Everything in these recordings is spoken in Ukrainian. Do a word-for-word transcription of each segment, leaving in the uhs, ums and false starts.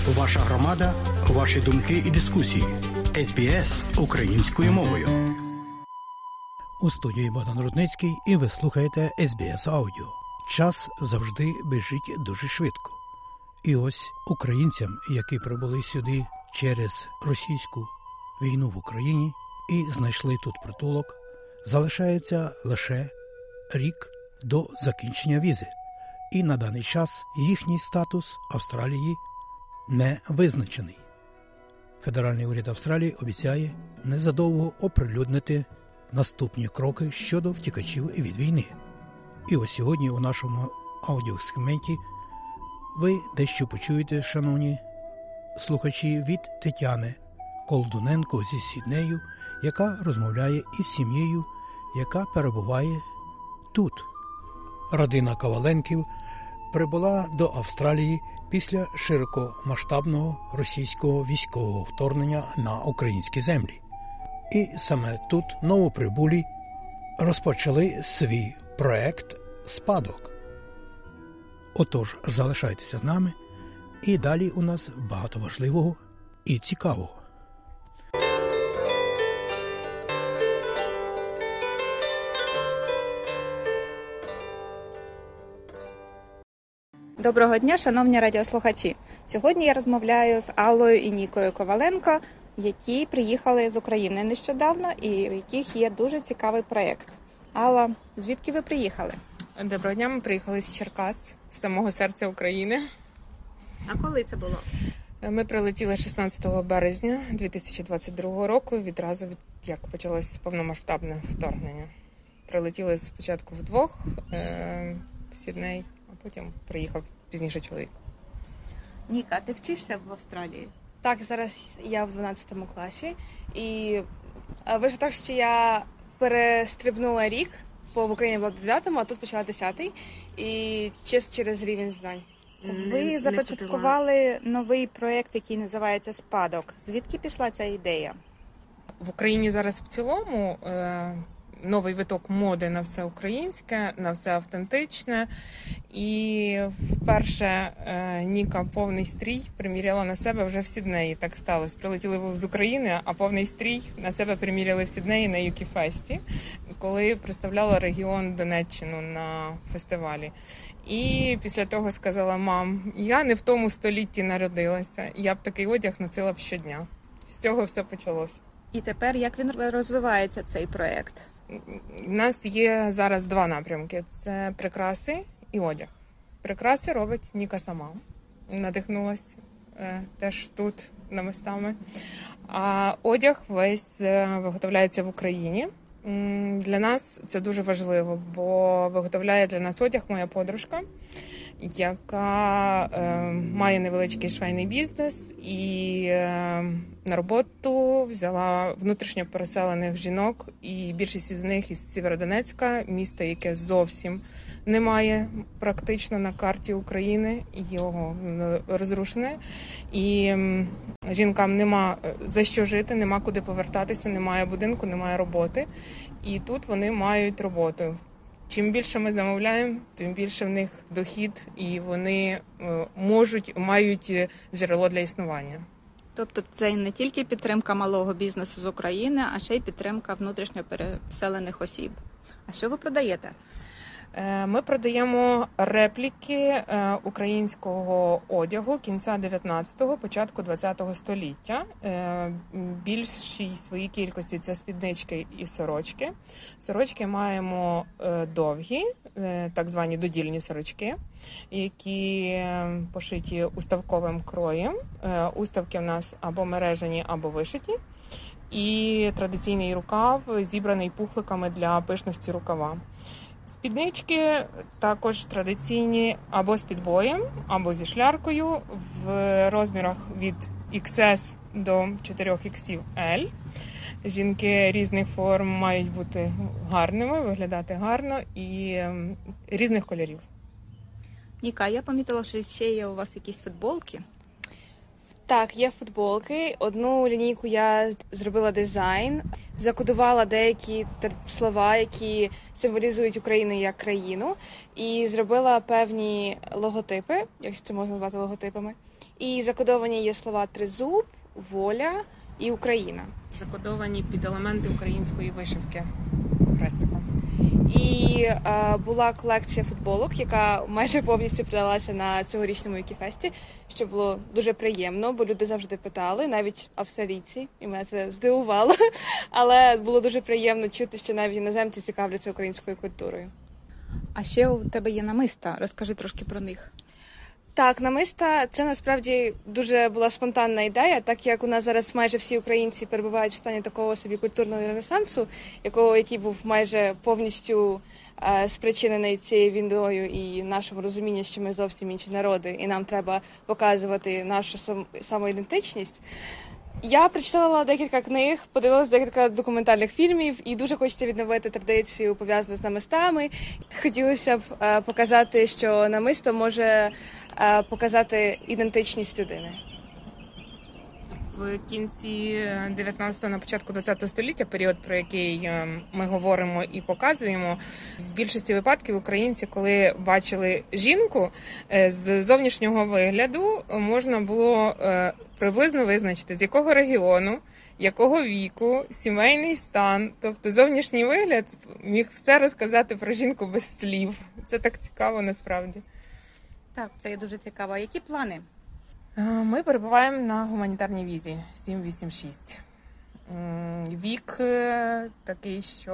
Ваша громада, ваші думки і дискусії. ес бі ес українською мовою. У студії Богдан Рудницький, і ви слухаєте ес бі ес Аудіо. Час завжди біжить дуже швидко. І ось українцям, які прибули сюди через російську війну в Україні і знайшли тут притулок, залишається лише рік до закінчення візи. І на даний час їхній статус Австралії не визначений. Федеральний уряд Австралії обіцяє незадовго оприлюднити наступні кроки щодо втікачів від війни. І ось сьогодні у нашому аудіосегменті ви дещо почуєте, шановні слухачі, від Тетяни Колдуненко зі Сіднею, яка розмовляє із сім'єю, яка перебуває тут. Родина Коваленків прибула до Австралії після широкомасштабного російського військового вторгнення на українські землі. І саме тут новоприбулі розпочали свій проект «Спадок». Отож, залишайтеся з нами, і далі у нас багато важливого і цікавого. Доброго дня, шановні радіослухачі! Сьогодні я розмовляю з Аллою і Нікою Коваленко, які приїхали з України нещодавно і у яких є дуже цікавий проєкт. Алла, звідки ви приїхали? Доброго дня, ми приїхали з Черкас, з самого серця України. А коли це було? Ми прилетіли шістнадцятого березня дві тисячі двадцять другого року, відразу від як почалось повномасштабне вторгнення. Прилетіли спочатку вдвох е- в Сідней, а потім приїхав пізніше чоловік. Ніка, ти вчишся в Австралії? Так, зараз я в дванадцятому класі. І вийшло так, що я перестрибнула рік, бо в Україні була в дев'ятому, а тут почала десятий. І чисто через рівень знань. Ви започаткували новий проєкт, який називається «Спадок». Звідки пішла ця ідея? В Україні зараз в цілому е- новий виток моди на все українське, на все автентичне. І вперше е, Ніка повний стрій приміряла на себе вже в Сіднеї. Так сталося. Прилетіли з України, а повний стрій на себе приміряли в Сіднеї на Юкіфесті, коли представляла регіон Донеччину на фестивалі. І після того сказала: мам, я не в тому столітті народилася, я б такий одяг носила б щодня. З цього все почалося. І тепер як він розвивається, цей проєкт? У нас є зараз два напрямки. Це прикраси і одяг. Прикраси робить Ніка сама. Надихнулась е, теж тут намистами. А одяг весь виготовляється в Україні. Для нас це дуже важливо, бо виготовляє для нас одяг моя подружка, яка е, має невеличкий швейний бізнес і е, на роботу взяла внутрішньо переселених жінок, і більшість із них із Сєвєродонецька, міста, яке зовсім немає практично на карті України, його розрушене, і е, жінкам нема за що жити, нема куди повертатися, немає будинку, немає роботи, і тут вони мають роботу. Чим більше ми замовляємо, тим більше в них дохід, і вони можуть, мають джерело для існування. Тобто це не тільки підтримка малого бізнесу з України, а ще й підтримка внутрішньо переселених осіб. А що ви продаєте? Ми продаємо репліки українського одягу кінця дев'ятнадцятого, початку двадцятого століття. Більшій своїй кількості це спіднички і сорочки. Сорочки маємо довгі, так звані додільні сорочки, які пошиті уставковим кроєм. Уставки в нас або мережені, або вишиті. І традиційний рукав зібраний пухликами для пишності рукава. Спіднички також традиційні або з підбоєм, або зі шляркою в розмірах від ікс ес до чотири ікс ель. Жінки різних форм мають бути гарними, виглядати гарно і різних кольорів. Ніка, я помітила, що ще є у вас якісь футболки. Так, є футболки. Одну лінійку я зробила дизайн, закодувала деякі слова, які символізують Україну як країну, і зробила певні логотипи, якщо це можна назвати логотипами. І закодовані є слова «тризуб», «воля» і «Україна». Закодовані під елементи української вишивки хрестиком. І е, була колекція футболок, яка майже повністю продалася на цьогорічному Юкіфесті, що було дуже приємно, бо люди завжди питали, навіть австралійці, і мене це здивувало. Але було дуже приємно чути, що навіть іноземці цікавляться українською культурою. А ще у тебе є намиста. Розкажи трошки про них. Так, намиста – це насправді дуже була спонтанна ідея, так як у нас зараз майже всі українці перебувають в стані такого собі культурного ренесансу, якого, який був майже повністю е, спричинений цією війною і нашому розумінню, що ми зовсім інші народи, і нам треба показувати нашу сам, самоідентичність. Я прочитала декілька книг, подивилася декілька документальних фільмів і дуже хочеться відновити традицію, пов'язану з намистами. Хотілося б е, показати, що намисто може е, показати ідентичність людини. В кінці дев'ятнадцятого, на початку двадцятого століття, період, про який ми говоримо і показуємо, в більшості випадків українці, коли бачили жінку, з зовнішнього вигляду можна було приблизно визначити, з якого регіону, якого віку, сімейний стан. Тобто зовнішній вигляд міг все розказати про жінку без слів. Це так цікаво насправді. Так, це є дуже цікаво. А які плани? Ми перебуваємо на гуманітарній візі сім вісім шість. Вік такий, що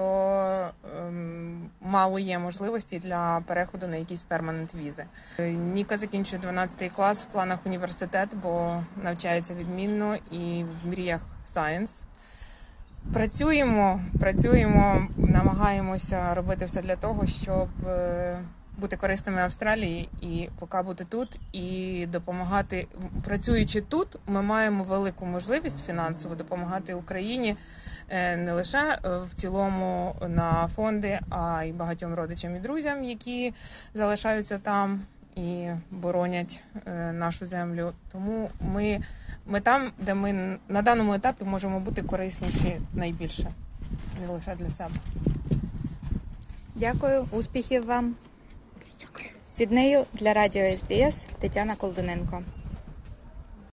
мало є можливості для переходу на якісь перманент візи. Ніка закінчує дванадцятий клас в планах університет, бо навчається відмінно і в мріях сайенс. Працюємо, працюємо, намагаємося робити все для того, щоб бути корисними Австралії і поки бути тут і допомагати. Працюючи тут, ми маємо велику можливість фінансово допомагати Україні не лише в цілому на фонди, а й багатьом родичам і друзям, які залишаються там і боронять нашу землю. Тому ми, ми там, де ми на даному етапі можемо бути корисніші найбільше, не лише для себе. Дякую, успіхів вам. З Сіднею для радіо ес бі ес Тетяна Колдуненко.